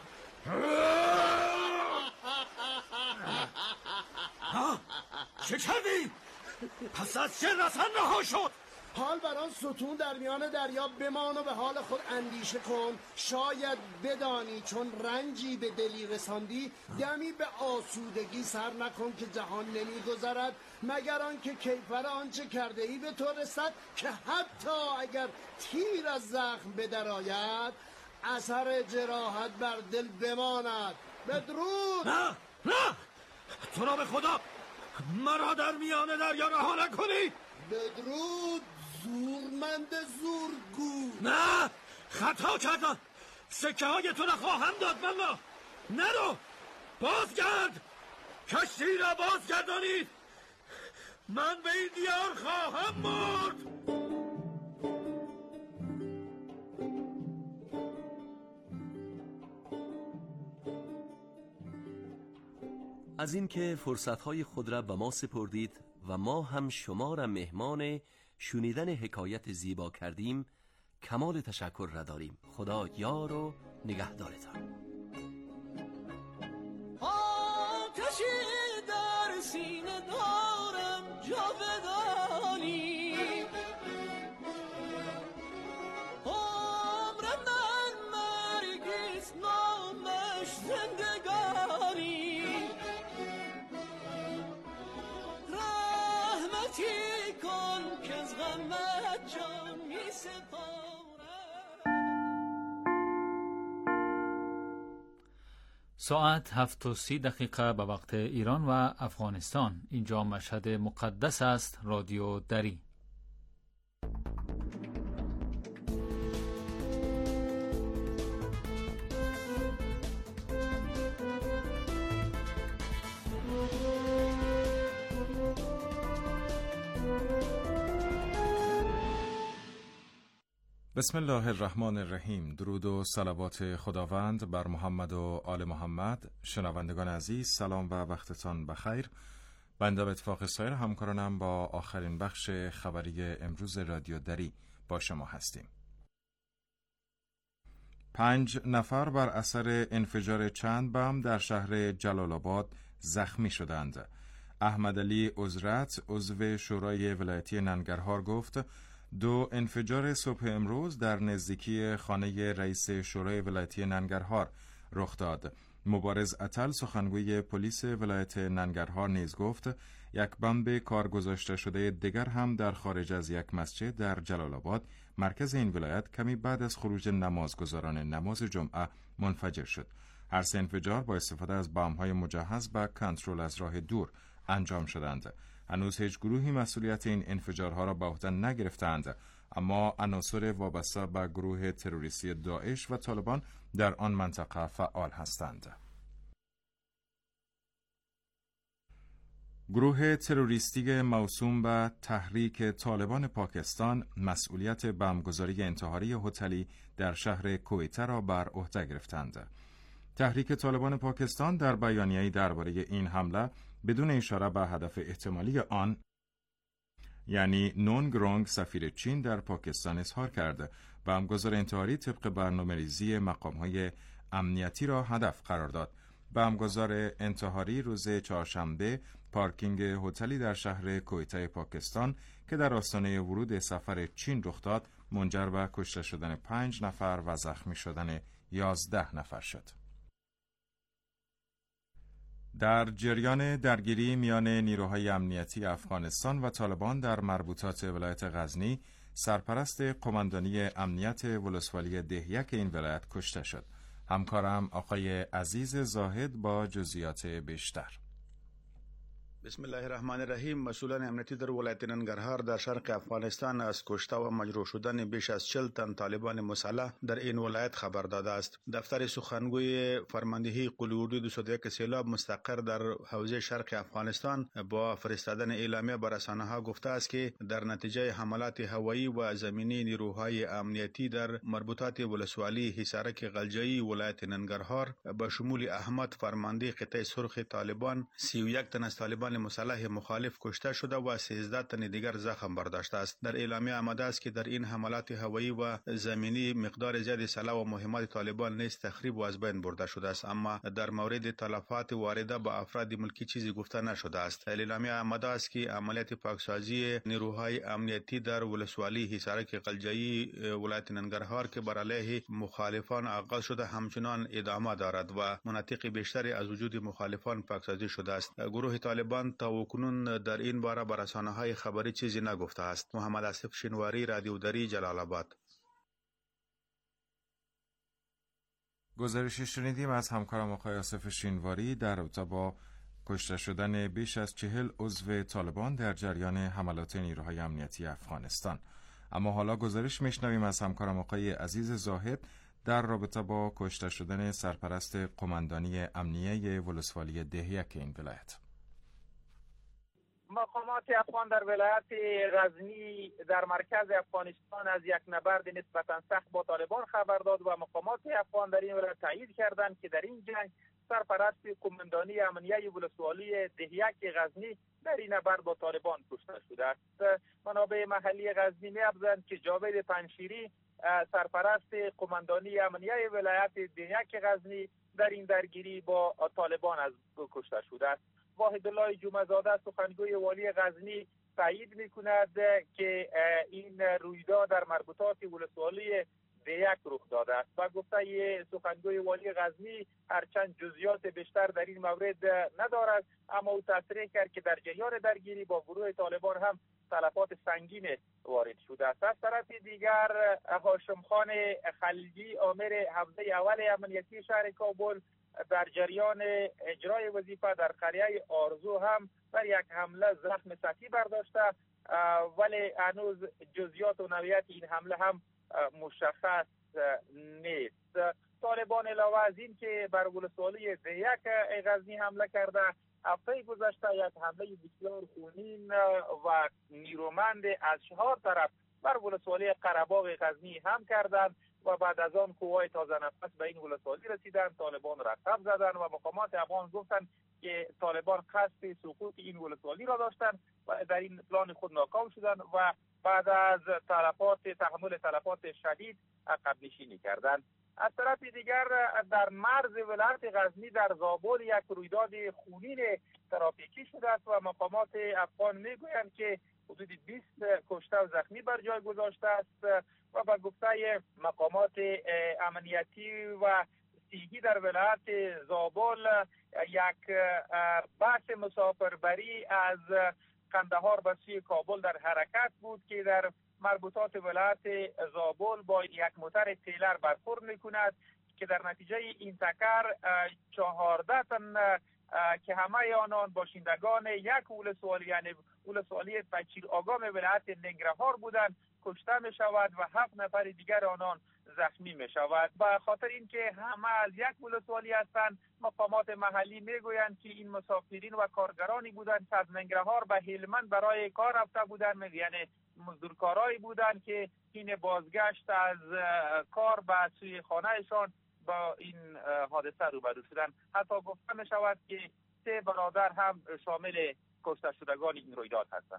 چه کردی؟ پس از چه رسن رها شد؟ حال بر آن ستون در میان دریا بمان و به حال خود اندیشه کن. شاید بدانی چون رنجی به دلی رساندی، دمی به آسودگی سر نکن که جهان نمیگذرد مگر آنکه کیفر آنچه کرده ای به تو رسد، که حتی اگر تیر از زخم بدرآید اثر جراحت بر دل بماند. بدرود. نه تو را به خدا مرا در میان دریا رها نکنی. بدرود زورمند زورگو. نه خطا کردم، سکه های تو را خواهم داد. والله نرو، بازگرد، کشتی را بازگردانید. من به این دیار خواهم مرد. از اینکه فرصتهای خود را به ما سپردید و ما هم شما را مهمان شنیدن حکایت زیبا کردیم، کمال تشکر را داریم. خدا یار و نگهدارتان. آتشی در سینه دارم جاودانی، عمر من مرگیست نامش زندگانی. رحمتی کن که از غمت جان می سپارم. ساعت 7:30 به وقت ایران و افغانستان. اینجا مشهد مقدس است. رادیو دری. بسم الله الرحمن الرحیم. درود و صلوات خداوند بر محمد و آل محمد. شنوندگان عزیز، سلام و وقتتان بخیر. بنده به اتفاق سایر همکارانم با آخرین بخش خبری امروز رادیو دری با شما هستیم. 5 نفر بر اثر انفجار چند بم در شهر جلال آباد زخمی شدند. احمد علی عزرت، عضو شورای ولایتی ننگرهار، گفت 2 انفجار صبح امروز در نزدیکی خانه رئیس شورای ولایتی ننگرهار رخ داد. مبارز اتل، سخنگوی پلیس ولایت ننگرهار، نیز گفت یک بمب کار گذاشته شده دیگر هم در خارج از یک مسجد در جلال آباد، مرکز این ولایت، کمی بعد از خروج نمازگزاران نماز جمعه منفجر شد. هر 3 انفجار با استفاده از بمب‌های مجهز به کنترل از راه دور انجام شدند. هنوز هیچ گروهی مسئولیت این انفجارها را به عهده نگرفتند، اما عناصر وابسته به گروه تروریستی داعش و طالبان در آن منطقه فعال هستند. گروه تروریستی موسوم به تحریک طالبان پاکستان مسئولیت بمبگذاری انتحاری هتلی در شهر کویته را بر عهده گرفتند. تحریک طالبان پاکستان در بیانیه‌ای درباره این حمله بدون اشاره به هدف احتمالی آن، یعنی نونگ رونگ، سفیر چین در پاکستان، اظهار کرده بمبگذار انتحاری طبق برنامه‌ریزی مقام‌های امنیتی را هدف قرار داد. بمبگذار انتحاری روز چهارشنبه پارکینگ هتلی در شهر کویته پاکستان که در آستانه ورود سفر چین رخ داد، منجر به کشته شدن 5 نفر و زخمی شدن 11 نفر شد. در جریان درگیری میان نیروهای امنیتی افغانستان و طالبان در مربوطات ولایت غزنی، سرپرست قماندانی امنیت ولسوالی دهیک این ولایت کشته شد. همکارم آقای عزیز زاهد با جزئیات بیشتر. بسم الله الرحمن الرحیم. مسئولان امنیتی در ولایت ننگرهار در شرق افغانستان از کشته و مجروح شدن بیش از 40 تن طالبان مسلح در این ولایت خبر داده است. دفتر سخنگوی فرماندهی قلی اردو 201 سیلاب مستقر در حوزه شرق افغانستان با فرستادن اعلامیه به رسانه‌ها گفته است که در نتیجه حملات هوایی و زمینی نیروهای امنیتی در مربوطات ولسوالی حصارک غلجایی ولایت ننگرهار به شمول احمد فرمانده قطعه سرخ طالبان 31 تن از طالبان مسلح مخالف کشته شده و 13 تن دیگر زخم برداشته است. در اعلامیه آمده است که در این حملات هوایی و زمینی مقدار زیادی سلاح و مهمات طالبان نیز تخریب و از بین برده شده است، اما در مورد تلفات وارده به افراد ملکی چیزی گفته نشده است. اعلامیه آمده است که عملیات پاکسازی نیروهای امنیتی در ولسوالی حصارک غلجایی ولایت ننگرهار که بر علیه مخالفان آغاز شده همچنان ادامه دارد و مناطق بیشتری از وجود مخالفان پاکسازی شده است. گروه طالبان تا اکنون در این باره به رسانه‌های خبری چیزی نگفته است. محمد آصف شینواری، رادیو دری، جلال آباد. گزارشی شنیدیم از همکارم آقای آصف شینواری در رابطه با کشته شدن بیش از 40 عضو طالبان در جریان حملات نیروهای امنیتی افغانستان. اما حالا گزارش میشنویم از همکارم آقای عزیز زاهد در رابطه با کشته شدن سرپرست قماندانی امنیه ولسوالی دهیک این ولایت. مقامات افغان در ولایت غزنی در مرکز افغانستان از یک نبرد نسبتا سخت با طالبان خبر داد و مقامات افغان در این ولایت تایید کردند که در این جنگ سرپرست قماندانی امنیه ولسوالی دهیک غزنی در این نبرد با طالبان کشته شده است. منابع محلی غزنی می‌افزایند که جاوید پنشیری سرپرست قماندانی امنیه ولایت دهیک غزنی در این درگیری با طالبان از کشته شده است. واحد الله جمعه زاده سخنگوی والی غزنی تایید می‌کند که این رویداد در مربوطات ولسوالی دهیک رخ داده است و گفته سخنگوی والی غزنی هرچند جزئیات بیشتر در این مورد ندارد، اما او تصریح کرد که در جریان درگیری با گروه طالبان هم تلفات سنگین وارد شده است. از طرف دیگر هاشم خان خلیجی آمر حوزه اول امنیتی شهر کابل در جریان اجرای وظیفه در قریه آرزو هم در یک حمله زخم سطحی برداشته، ولی هنوز جزئیات و نوعیت این حمله هم مشخص نیست. طالبان علاوه از این که بر ولسوالی دهیک غزنی حمله کرده، هفته گذشته یک حمله بسیار خونین و نیرومند از 4 طرف بر ولسوالی قره‌باغ غزنی هم کردند و بعد از آن قوای تازه نفس به این ولسوالی رسیدند، طالبان را تب زدند و مقامات افغان گفتند که طالبان قصد سقوط این ولسوالی را داشتند و در این پلان خود ناکام شدند و بعد از تحمل تلفات شدید عقب نشینی کردند. از طرف دیگر در مرز ولایت غزنی در زابل یک رویداد خونین ترافیکی شده است و مقامات افغان میگویند که حدود 20 کشته و زخمی بر جای گذاشته است و به گفته مقامات امنیتی و صحی در ولایت زابل یک بس مسافربری از قندهار به سوی کابل در حرکت بود که در مربوطات ولایت زابل با یک موتر تیلر برخورد میکند که در نتیجه این تکر 14 تن که همه آنان باشندگان یک ولسوالی یعنی ولسوالی پچیر آگام ولایت ننگرهار بودند کشته می شود و 7 نفر دیگر آنان زخمی می شود. به خاطر اینکه همه از یک ولسوالی هستند، مقامات محلی می گویند که این مسافرین و کارگرانی بودند که از ننگرهار به هلمند برای کار رفته بودند، یعنی مزدورکارایی بودند که این بازگشت از کار به سوی خانهشان با این حادثه روبرو شدند. حتی گفته می شود که 3 برادر هم شامل کشته شدگان این رویداد هستند.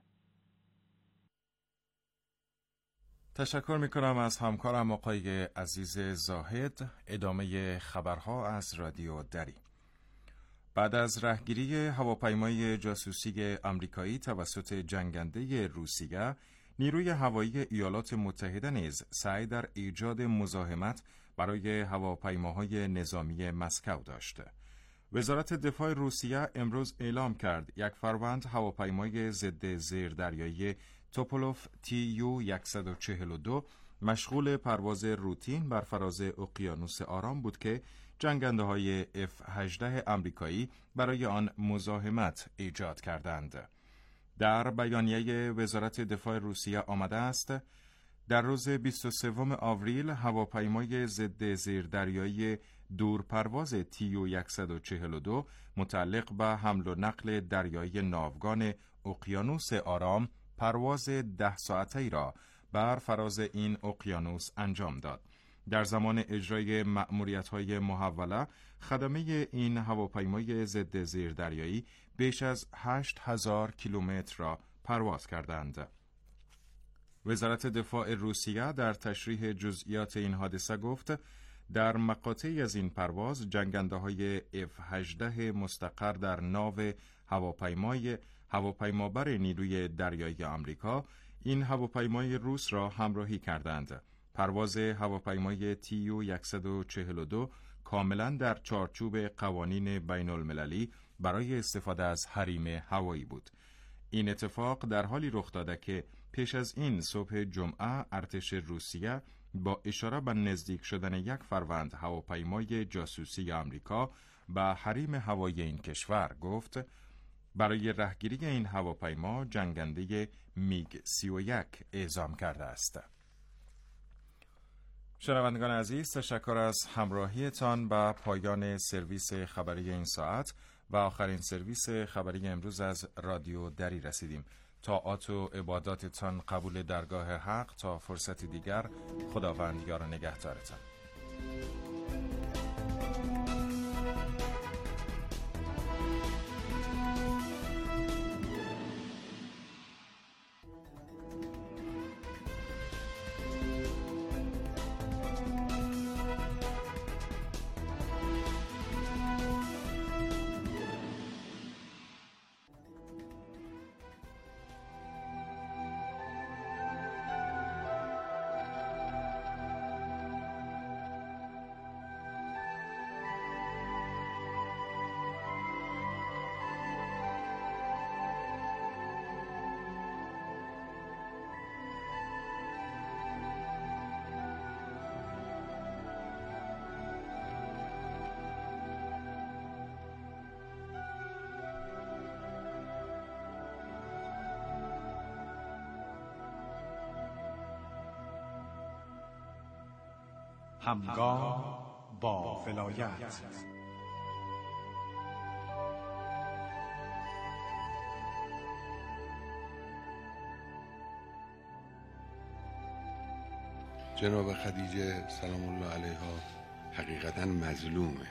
تشکر میکنم از همکارم آقای عزیز زاهد. ادامه خبرها از رادیو دری. بعد از رهگیری هواپیمای جاسوسی آمریکایی توسط جنگنده روسیه، نیروی هوایی ایالات متحده نیز سعی در ایجاد مزاحمت برای هواپیماهای نظامی مسکو داشته. وزارت دفاع روسیه امروز اعلام کرد یک فروند هواپیمای ضد زیردریایی توپولوف TU-142 مشغول پرواز روتین بر فراز اقیانوس آرام بود که جنگنده‌های F-18 آمریکایی برای آن مزاحمت ایجاد کردند. در بیانیه وزارت دفاع روسیه آمده است در روز 23 آوریل هواپیمای ضد زیردریایی دورپرواز TU-142 متعلق به حمل و نقل دریایی ناوگان اقیانوس آرام پرواز 10 ساعته‌ای را بر فراز این اقیانوس انجام داد. در زمان اجرای مأموریت‌های محوله، خدمه این هواپیمای ضد زیردریایی بیش از 8000 کیلومتر را پرواز کردند. وزارت دفاع روسیه در تشریح جزئیات این حادثه گفت در مقاطعی از این پرواز جنگنده‌های F-18 مستقر در ناو هواپیمابر نیروی دریایی آمریکا این هواپیمای روس را همراهی کردند. پرواز هواپیمای TU-142 کاملا در چارچوب قوانین بین المللی برای استفاده از حریم هوایی بود. این اتفاق در حالی رخ داده که پیش از این صبح جمعه ارتش روسیه با اشاره به نزدیک شدن یک فروند هواپیمای جاسوسی آمریکا به حریم هوایی این کشور گفت برای رهگیری این هواپیما جنگنده میگ 31 اعزام کرده است. شنوندگان عزیز، تشکر از همراهیتان. به پایان سرویس خبری این ساعت و آخرین سرویس خبری امروز از رادیو دری رسیدیم. طاعات و عباداتتان قبول درگاه حق. تا فرصت دیگر، خداوند یار و نگهدارتان. همگام با ولایت. جناب خدیجه سلام الله علیها حقیقتا مظلومه،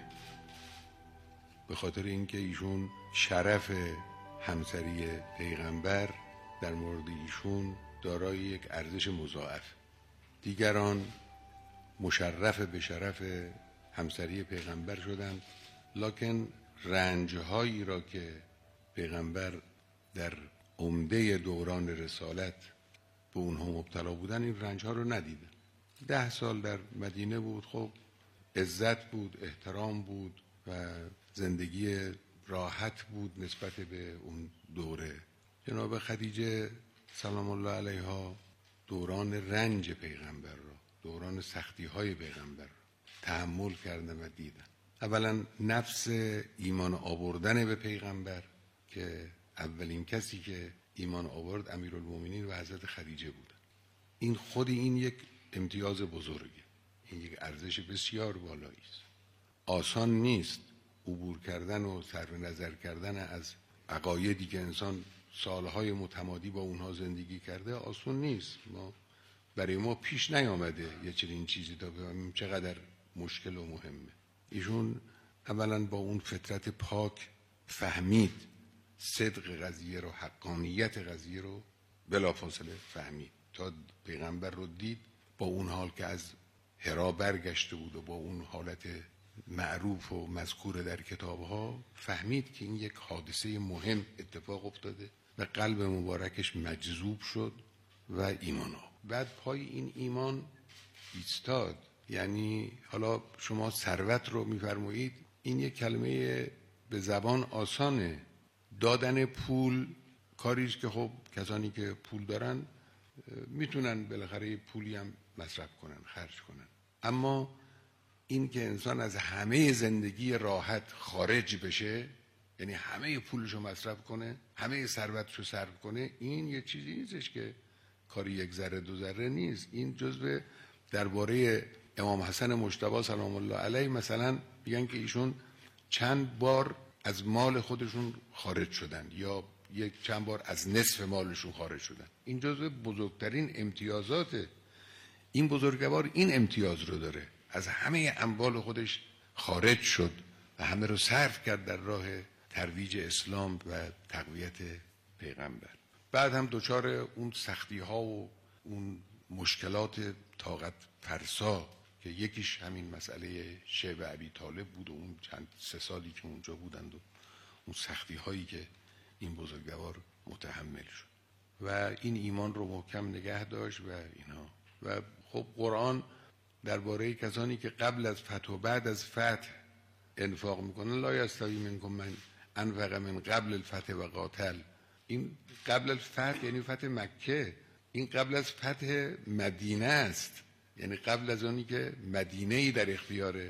به خاطر اینکه ایشون شرف همسری پیغمبر در مورد ایشون دارای یک ارزش مضاعف. دیگران مشرف به شرف همسری پیغمبر شدند، لکن رنجهایی را که پیغمبر در عمده دوران رسالت به اونها مبتلا بودن، این رنجها رو ندیدن. 10 سال در مدینه بود، خب عزت بود، احترام بود و زندگی راحت بود نسبت به اون دوره. جناب خدیجه سلام الله علیها دوران رنج پیغمبر را، دوران سختی های پیغمبر را تحمل کردن و دیدن. اولا نفس ایمان آوردن به پیغمبر که اولین کسی که ایمان آورد امیرالمومنین و حضرت خدیجه بودن. این یک امتیاز بزرگه، این یک ارزش بسیار بالایی است. آسان نیست عبور کردن و صرف نظر کردن از عقایدی که انسان سالهای متمادی با اونها زندگی کرده، آسان نیست. برای ما پیش نیامده یه چنین چیزی تا بفهمیم چقدر مشکل و مهمه. ایشون اولا با اون فطرت پاک فهمید صدق قضیه رو، حقانیت قضیه رو بلافاصله فهمید. تا پیغمبر رو دید با اون حال که از حرا برگشته بود و با اون حالت معروف و مذکور در کتابها، فهمید که این یک حادثه مهم اتفاق افتاده و قلب مبارکش مجذوب شد و ایمان آورد. بعد پای این ایمان ایستاد. یعنی حالا شما ثروت رو میفرمایید، این یک کلمه به زبان آسانه. دادن پول کاریست که خب کسانی که پول دارن میتونن بالاخره پولی هم مصرف کنن، خرج کنن. اما این که انسان از همه زندگی راحت خارج بشه، یعنی همه پولشو مصرف کنه، همه ثروتشو صرف کنه، این یه چیزی نیستش که کاری یک ذره دو ذره نیست. این جزء درباره امام حسن مجتبی سلام الله علیه مثلا میگن که ایشون چند بار از مال خودشون خارج شدن یا چند بار از نصف مالشون خارج شدن. این جزء بزرگترین امتیازات این بزرگوار، این امتیاز رو داره، از همه اموال خودش خارج شد و همه رو صرف کرد در راه ترویج اسلام و تقویت پیغمبر. بعد هم دچار اون سختی ها و اون مشکلات طاقت فرسا که یکیش همین مسئله شیب ابی طالب بود و اون چند 3 سالی که اونجا بودند و اون سختی هایی که این بزرگوار متحمل شد و این ایمان رو محکم نگه داشت و اینا. و خب قرآن درباره کسانی که قبل از فتح و بعد از فتح انفاق میکنن، لا یستوی منکم من انفق من قبل الفتح و قاتل. این قبل الفتح یعنی فتح مکه، این قبل از فتح مدینه است، یعنی قبل از اونی که مدینه‌ای در اختیار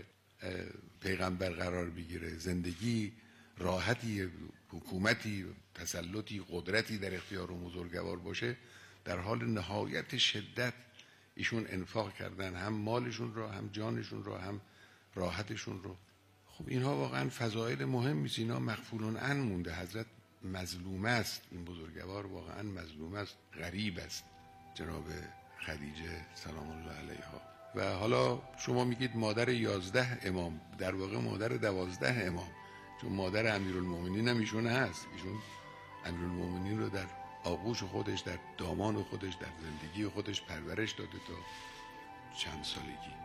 پیغمبر قرار بگیره، زندگی راحتی، حکومتی، تسلطی، قدرتی در اختیار و بزرگوار باشه، در حال نهایت شدت ایشون انفاق کردن، هم مالشون رو، هم جانشون رو، هم راحتشون رو. خب اینها واقعا فضایل مهمی است، اینا مغفورون عن مونده. حضرت مظلوم است، این بزرگوار واقعا مظلوم است، غریب است جناب خدیجه سلام الله علیها. و حالا شما میگید مادر 11 امام، در واقع مادر 12 امام، چون مادر امیرالمومنین هم ایشون هست. ایشون امیرالمومنین رو در آغوش خودش، در دامان خودش، در زندگی خودش پرورش داده تا چند سالگی.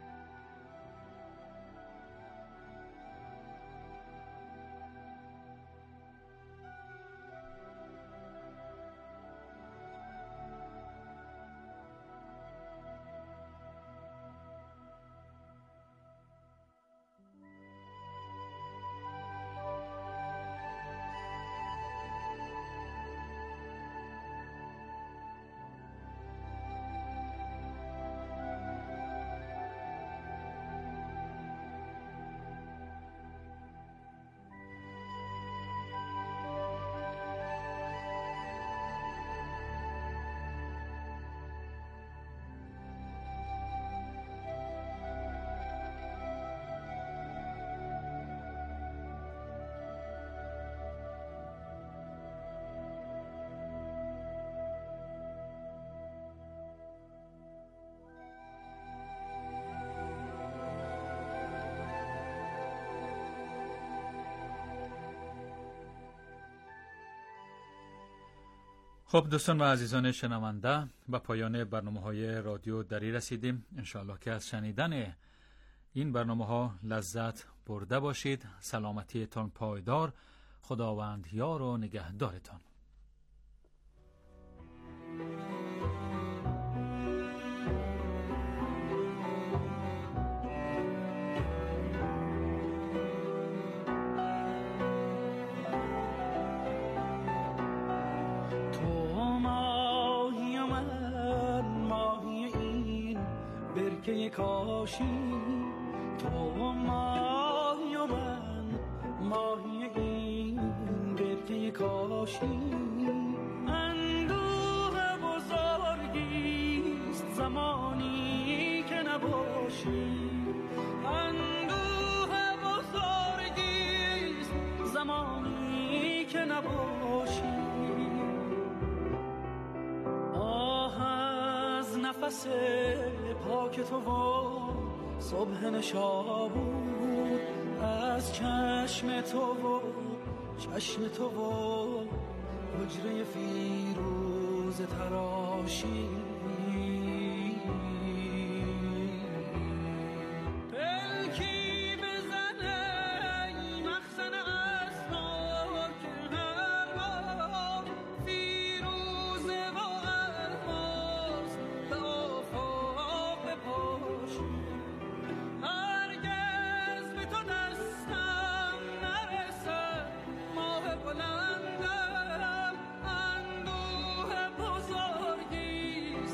خب دوستان و عزیزان شنونده، به پایان برنامه‌های رادیو دری رسیدیم. انشاءالله که از شنیدن این برنامه‌ها لذت برده باشید. سلامتیتان پایدار، خداوند یار و نگهدارتان. که کاشی تو ماهی و من ماهی این برکه کاشی. اندوه بزرگیست زمانی که نباشی، اندوه بزرگیست زمانی که نباشی. آه از نفس پاک تو و صبح نشابور، از چشم تو و چشم تو و حجره فیروز تراشی. پلکی بزنه ای مخزن اسما که هر بار فیروزه و الماس به آفاق بپاشی. هرگز به تو دستم نرسد ماه بلندم، اندوه بزرگیست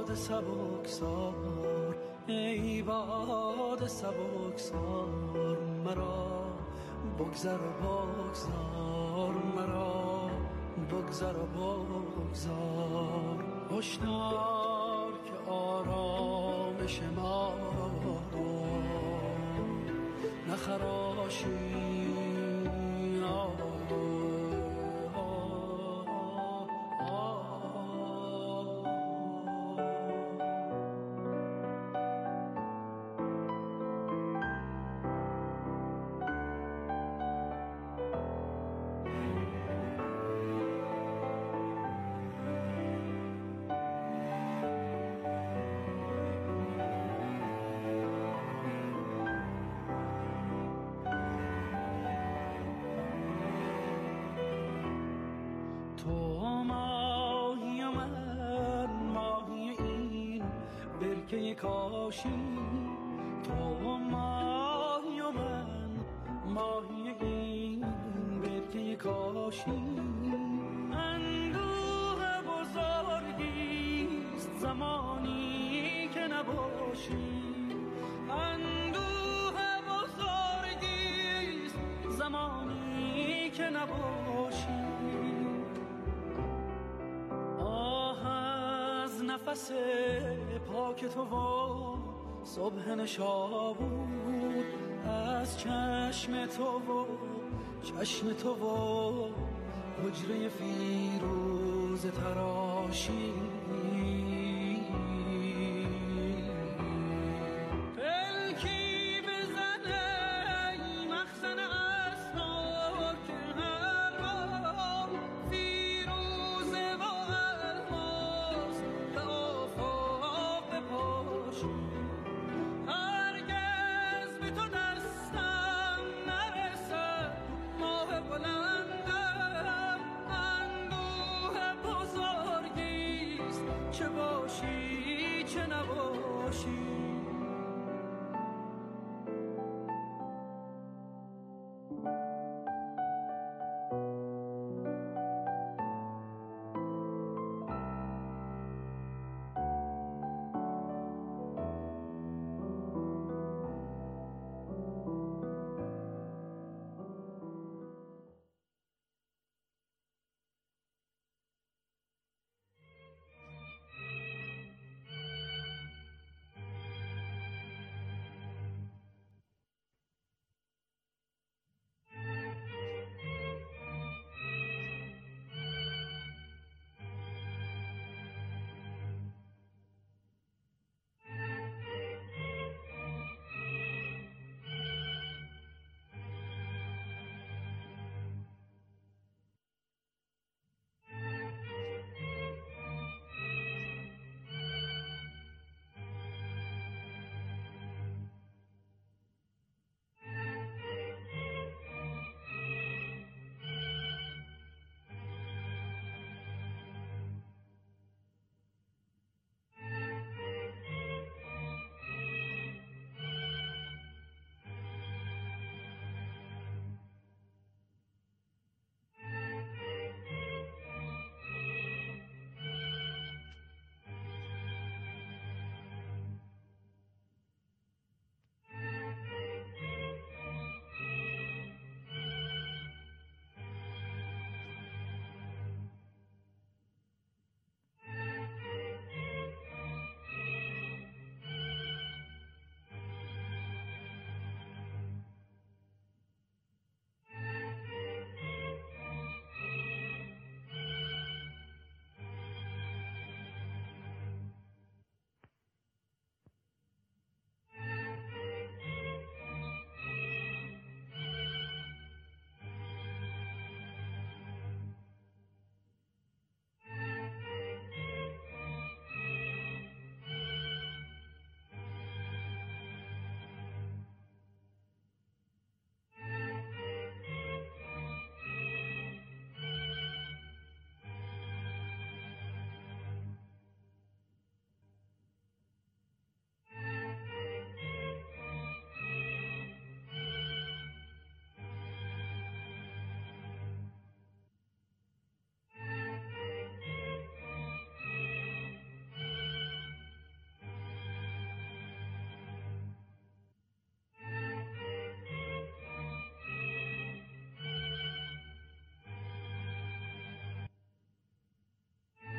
باد سبکسار، ای باد سبکسار، مرا بگذر و بگذار، مرا بگذر و بگذار. هشدار که آرامش ما نخراشی. کاشی تو ماهی و من ماهی این برکه کاشی. اندوه بزرگیست زمانی که نباشی، اندوه بزرگیست زمانی که نباشی. آه از نفس پاک تو و صبح نشابود، از چشم تو و چشم تو و حجره فیروز تراشی. پلکی بزنه مخزن اسرار که هر بار فیروزه و الماس به آفاق بپاشی. هرگز به تو دستم نرسد ماه بلندم، اندوه بزرگیست چه باشی چه نباشی.